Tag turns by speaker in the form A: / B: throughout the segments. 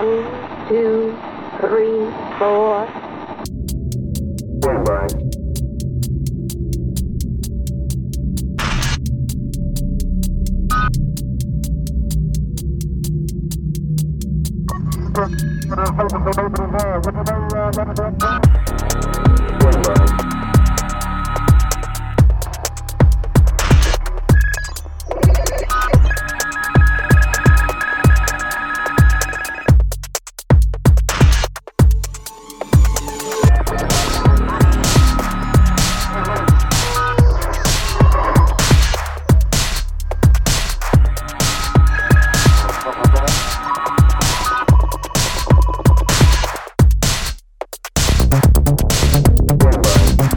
A: One, two, three, four.
B: Standby. Standby.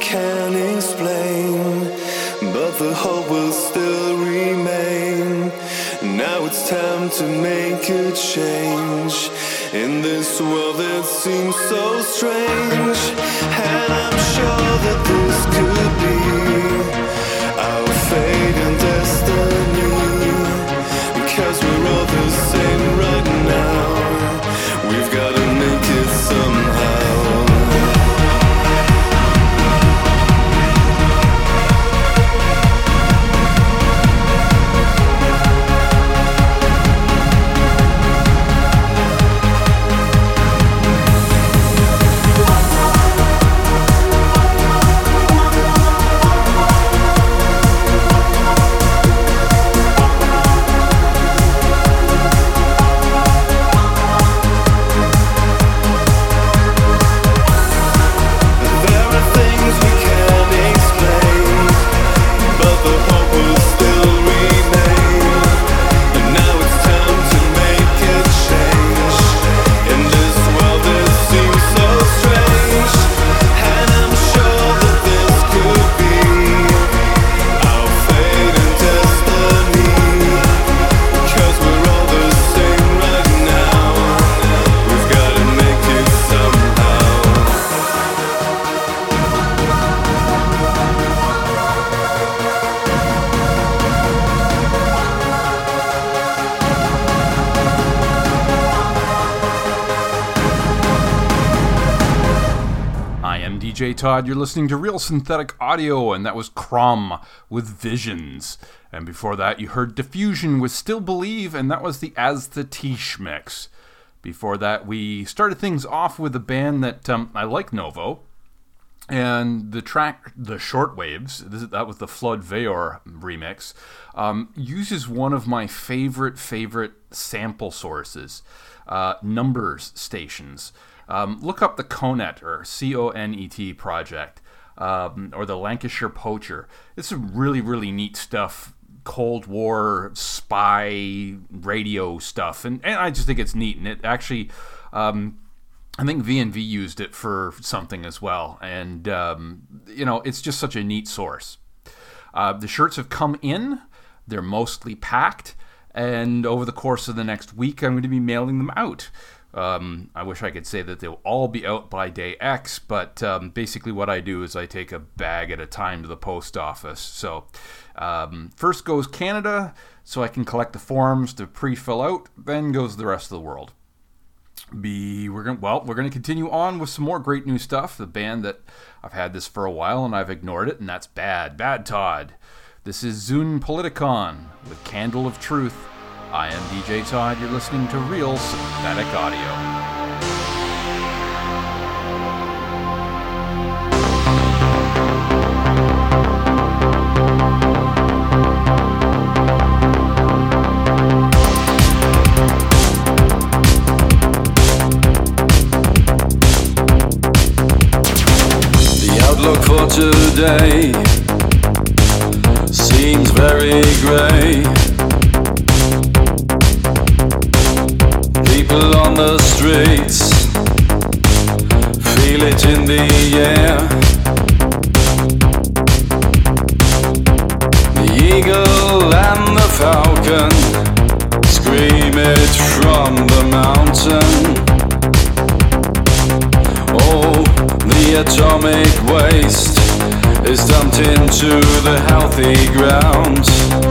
B: can explain, but the hope will still remain. Now it's time to make a change in this world that seems so strange. And I'm sure that this could be our fate and destiny, because we're all the same right now. We've gotta make it somehow.
C: DJ Todd, you're listening to Real Synthetic Audio, and that was Crom with Visions. And before that, you heard Diffusion with Still Believe, and that was the As the Tish mix. Before that, we started things off with a band that I like, Novo. And the track, The Shortwaves, that was the Flood Veyor remix, uses one of my favorite sample sources, Numbers stations. Look up the Conet, or CONET project, or the Lancashire Poacher. It's some really, really neat stuff, Cold War spy radio stuff, and I just think it's neat. And it actually, I think VNV used it for something as well, and it's just such a neat source. The shirts have come in; they're mostly packed, and over the course of the next week, I'm going to be mailing them out. I wish I could say that they'll all be out by day X, but basically what I do is I take a bag at a time to the post office. So first goes Canada, so I can collect the forms to pre-fill out, then goes the rest of the world. We're going to continue on with some more great new stuff. The band that I've had this for a while and I've ignored it, and that's Bad Todd. This is Zune Politikon with Candle of Truth. I am DJ Todd. You're listening to Real Synthetic Audio.
D: Outlook for today seems very grey. People on the streets feel it in the air. The eagle and the falcon scream it from the mountain. Oh, the atomic waste is dumped into the healthy ground.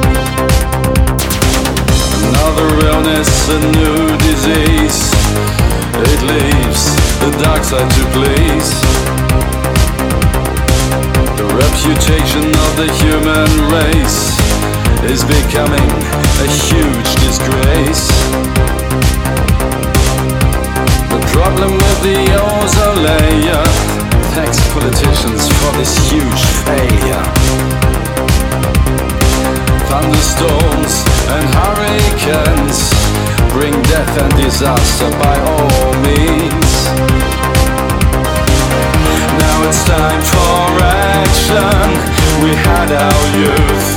D: Another illness, a new disease, it leaves the dark side to please. The reputation of the human race is becoming a huge disgrace. The problem with the ozone layer, thanks politicians for this huge failure. Thunderstorms and hurricanes bring death and disaster by all means. Now it's time for action. We had our youth.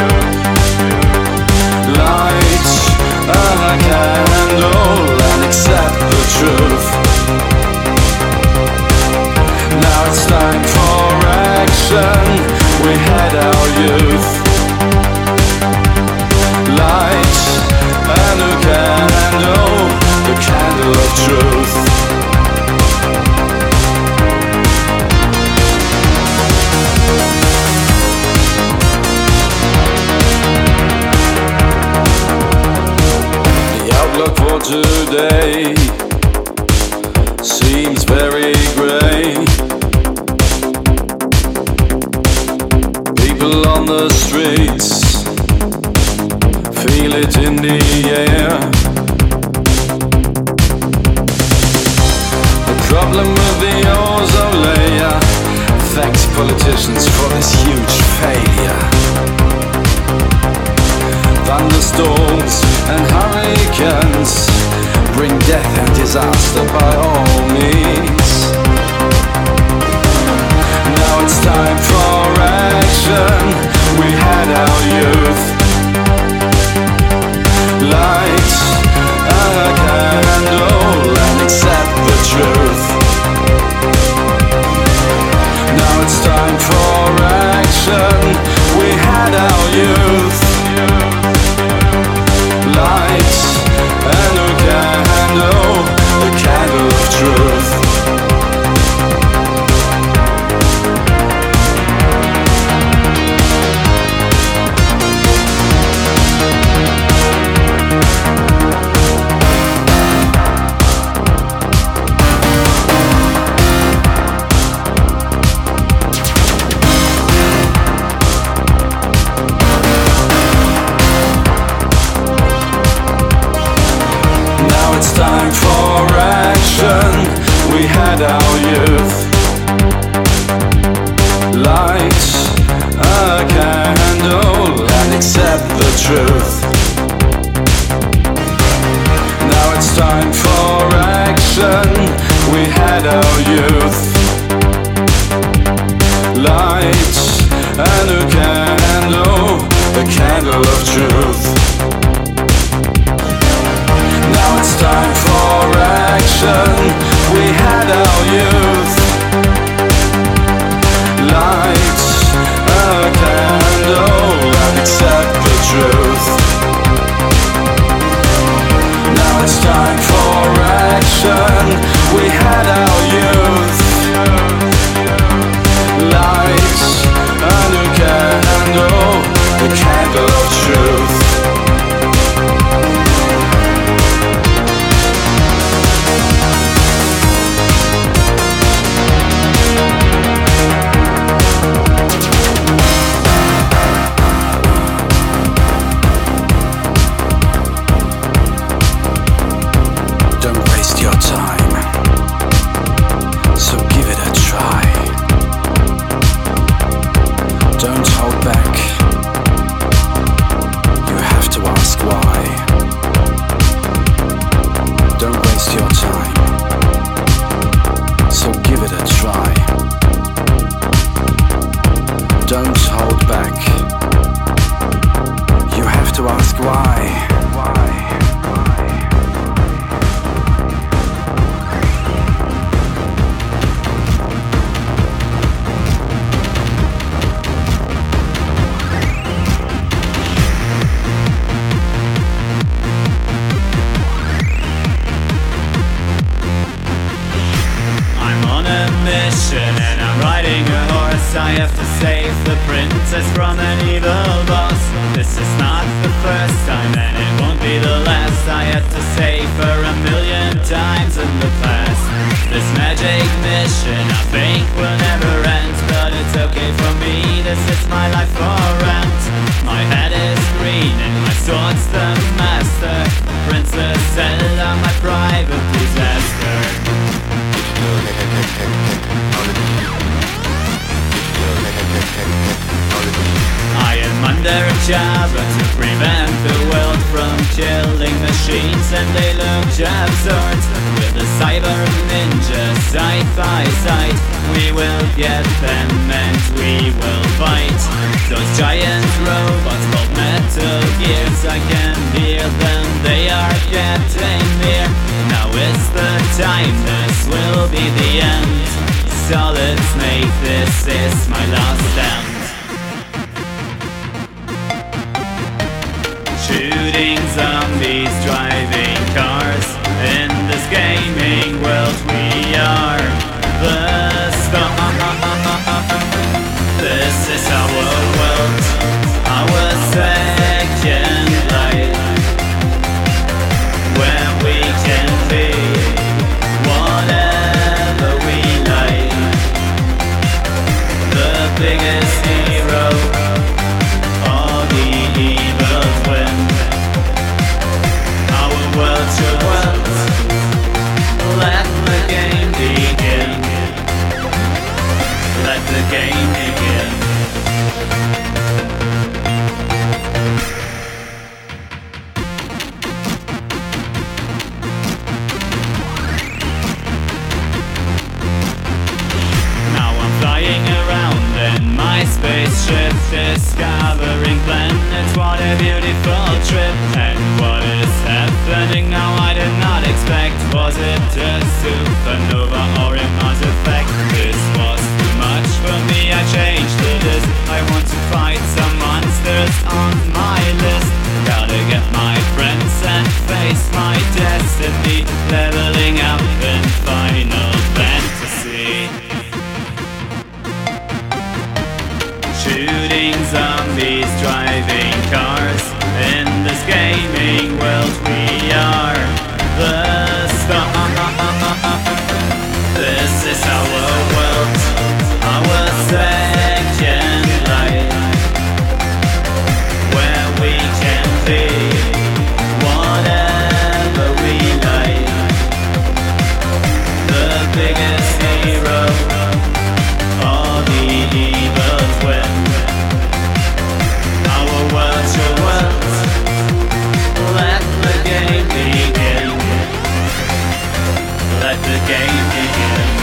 D: Light a candle and accept the truth. Now it's time for action. problem with the ozone layer. Thanks politicians for this huge failure. Thunderstorms and hurricanes bring death and disaster by all means. Now it's time for action. We had our youth. Light a candle and accept the truth. Now it's time for action. We had our youth. Light and a candle, the candle of truth. Time for action. We had our youth. Light a candle and accept the truth. Now it's time for action. We had our youth. Light and a candle, the candle of truth. Now it's time for action. We had our youth. Light a candle and accept the truth. Now it's time for action. We had our youth. Light a candle, the candle of truth.
E: And I'm riding a horse. I have to save the princess from an evil boss. This is not the first time and it won't be the last. I had to save her 1,000,000 times in the past. This magic mission I think will never end, but it's okay for me, this is my life for rent. My head is green and my sword's the master. Princess Zelda, my private disaster. I am under a job to prevent the world from killing machines, and they look absurd. With the cyber ninja side by side, we will get them and we will fight those giant robots called Metal Gears. I can hear them, they are getting near. Now is the time, this will be the end. So let's make this my last stand. Shooting zombies, driving cars. In this gaming world we are the star. This is our world, our second life, where we can be whatever we like. The biggest hero, all the evil win. Our world's your world, let the ship, discovering planets. What a beautiful trip. And what is happening now I did not expect. Was it a supernova or a Mars effect? This was too much for me, I changed to this. I want to fight some monsters on my list. Gotta get my friends and face my destiny. Leveling up in Final Fantasy. Shooting zombies, driving cars. In this gaming world we are the star. This is our world, our second life, where we can be whatever we like. The biggest hero, all the evils win. Our world's your world, let the game begin. Let the game begin.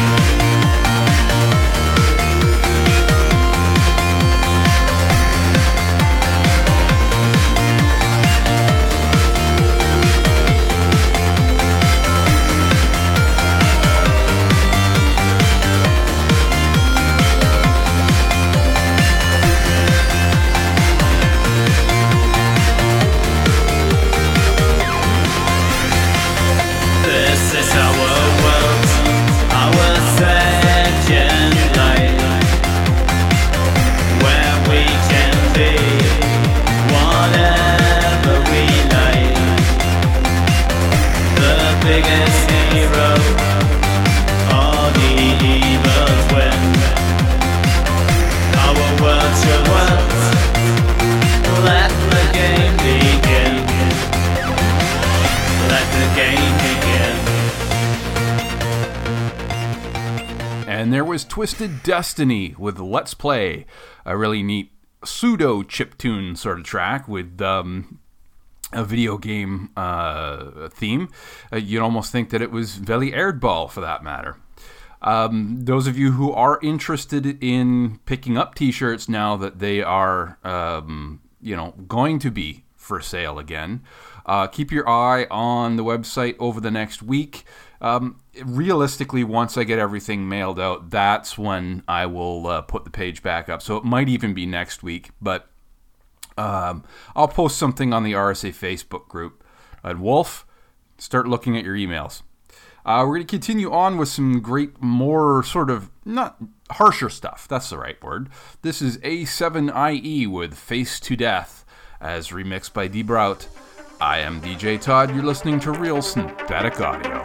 E: This is our world, our second life, where we can be whatever we like. The biggest hero, all the evils win. Our world's your world, let the game begin. Let the game begin.
C: And there was Twisted Destiny with Let's Play, a really neat pseudo chiptune sort of track with a video game theme. You'd almost think that it was Veli Erdball for that matter. Those of you who are interested in picking up t-shirts now that they are going to be for sale again, keep your eye on the website over the next week. Realistically, once I get everything mailed out, that's when I will put the page back up. So it might even be next week, but I'll post something on the RSA Facebook group. And Wolf, start looking at your emails. We're going to continue on with some great, more sort of, not harsher stuff. That's the right word. This is A7IE with Face to Death, as remixed by D. Brout. I am DJ Todd. You're listening to Real Synthetic Audio.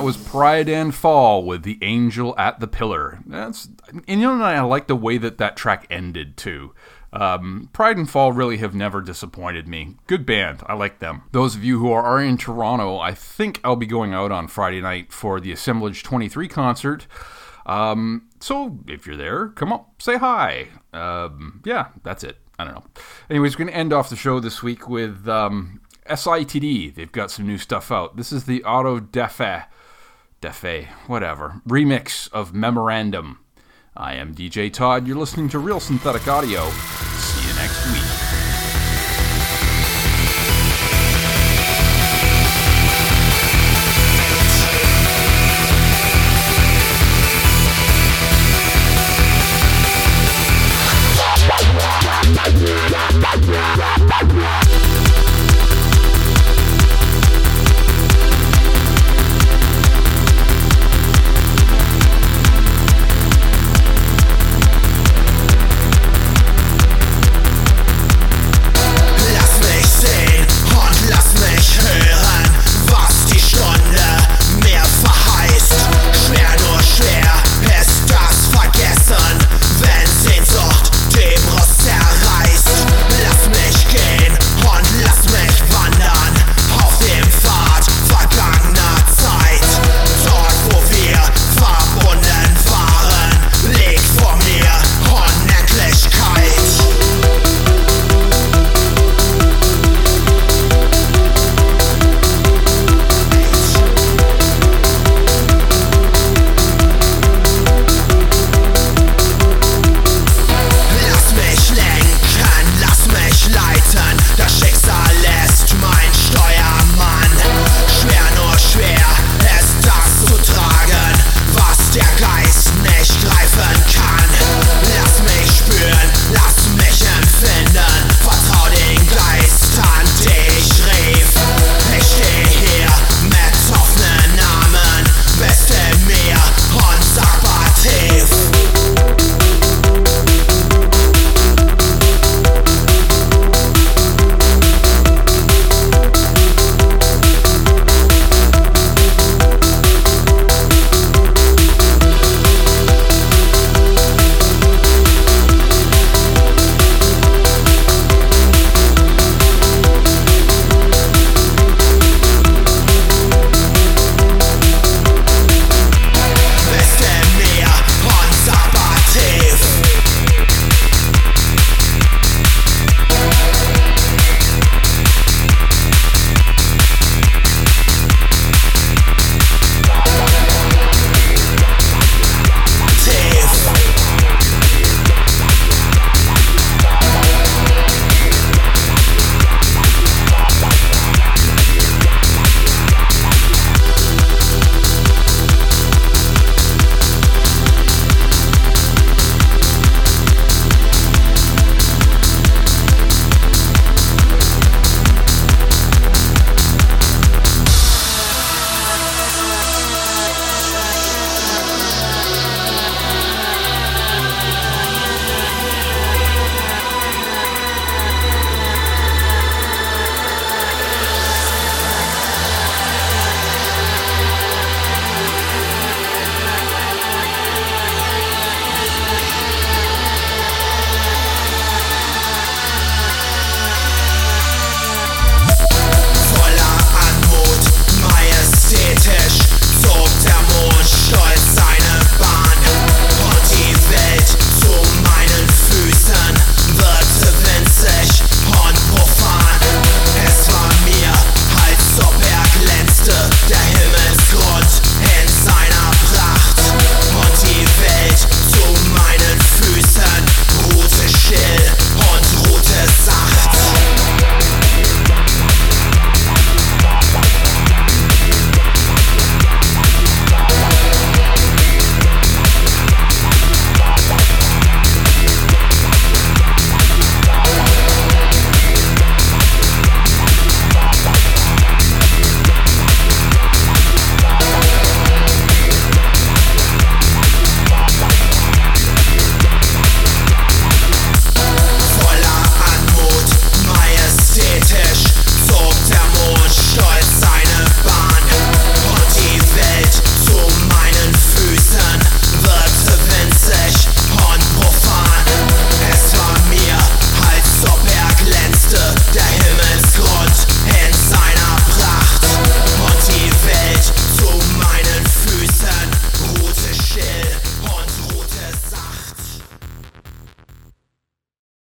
C: was Pride and Fall with The Angel at the Pillar. I like the way that track ended, too. Pride and Fall really have never disappointed me. Good band. I like them. Those of you who are in Toronto, I think I'll be going out on Friday night for the Assemblage 23 concert. So if you're there, come up, say hi. Yeah, that's it. I don't know. Anyways, we're going to end off the show this week with SITD. They've got some new stuff out. This is the Auto Defe, whatever, remix of Memorandum. I am DJ Todd. You're listening to Real Synthetic Audio. See you next week.